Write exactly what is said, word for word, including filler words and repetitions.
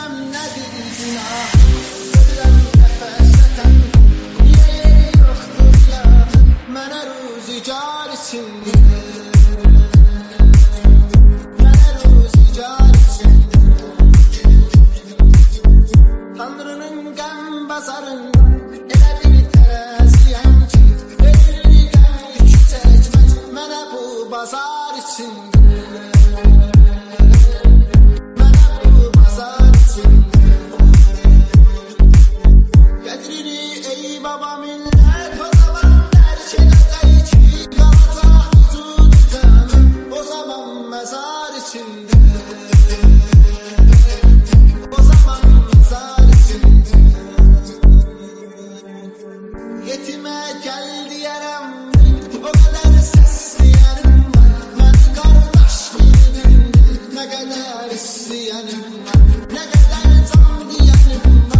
bilmem nedir günah. Ölürəm nəfəsətən, niyə yeri yoxdur ya, mənə ruzigar içindir. Mənə ruzigar içindir. Tanrının qəm bazarında elə bir tərəziyəm ki, verir qəm yük çəkmək mənə bu bazar içindir. Baba millet o zaman dərk edəcək ki, qalacaq vücudu cəmin o zaman məzar içində. O zaman məzar içində. Yetimə gəl deyərəm, o qədər səs deyərim var. Mən qardaş bildim, nə qədər istəyənim var, nə qədər can deyənim var.